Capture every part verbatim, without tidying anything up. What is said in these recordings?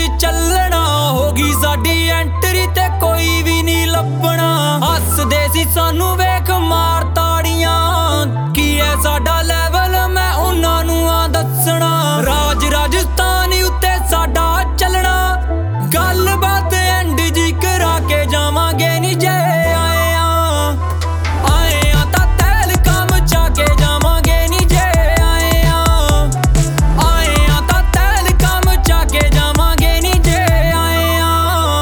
ਚੱਲਣਾ। ਹੋਗੀ ਸਾਡੀ ਐਂਟਰੀ ਤੇ ਕੋਈ ਵੀ ਨਹੀਂ ਲੱਭਣਾ। ਹੱਸਦੇ ਸੀ ਸਾਨੂੰ ਵੇਖ ਮਾਰ ਤਾੜੀਆਂ, ਕੀ ਐ ਸਾਡਾ ਲੈਵਲ ਮੈਂ ਉਹਨਾਂ ਨੂੰ ਆ ਦੱਸਣਾ। ਰਾਜ ਰਾਜਸਥਾਨ ਉੱਤੇ ਸਾਡਾ ਚੱਲਣਾ, ਗੱਲਬਾਤ ਐਂਡ ਜੀ ਕਰਾ ਕੇ ਜਾਵਾਂਗੇ ਨੀ ਜੇ ਆਏ ਆ। ਆਏ ਆ ਤਾਂ ਤਹਿਲਕਾ ਮਚਾ ਕੇ ਜਾਵਾਂਗੇ ਨੀ ਜੇ ਆਏ ਆ। ਆਏ ਆ ਤਾਂ ਤਹਿਲਕਾ ਮਚਾ ਕੇ ਜਾਵਾਂਗੇ ਨੀ ਜੇ ਆਏ ਆ।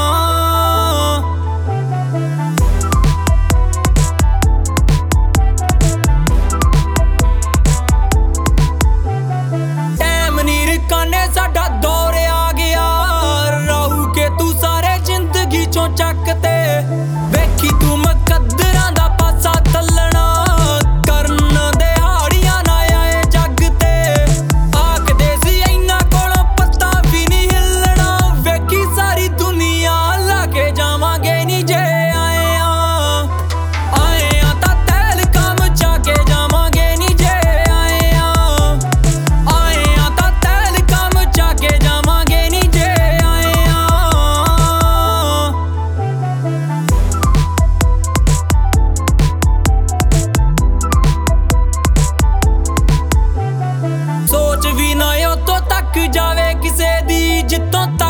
ਟੈਮ ਨੀ ਰਕਾਨੇ ਸਾਡਾ ਦੌਰ ਆ ਗਿਆ, ਰਹੂ ਕੇ ਤੂੰ ਸਾਰੇ ਜ਼ਿੰਦਗੀ ਚੋਂ ਚੱਕ ਤੇ। ਵੇਖੀ ਤੂੰ ਮੁਕੱਦਰਾਂ ਦਾ ਪਾਸਾ ਤੱਲਣਾ, ਕਰਨ ਦਿਹਾੜੀਆਂ ਨਾ ਆਏ ਜੱਗ ਤੇ। ਆਖਦੇ ਸੀ ਇਹਨਾਂ ਕੋਲੋਂ ਪੱਤਾ ਵੀ ਨਹੀਂ ਹਿੱਲਣਾ, ਵੇਖੀ ਸਾਰੀ ਦੁਨੀਆ ਲਾ ਕੇ ਜਾਵਾਂਗੇ ਨੀ ਜੇ ਆਏ ਆ। ਆਏ ਆ ਤਾਂ ਤਹਿਲਕਾ ਮਚਾ ਕੇ ਜਾਵਾਂਗੇ ਨੀ ਜੇ ਆਏ ਆ। ਆਏ ਆ ਤਾਂ ਤਹਿਲਕਾ ਮਚਾ ਕੇ ਜਾਵਾਂਗੇ ਨੀ ਜੇ ਆਏ ਆ। ਸੋਚ ਵੀ ਨਾ ਉੱਥੋਂ ਤੱਕ ਜਾਵੇ ਕਿਸੇ ਦੀ ਜਿੱਥੋਂ ਤੱਕ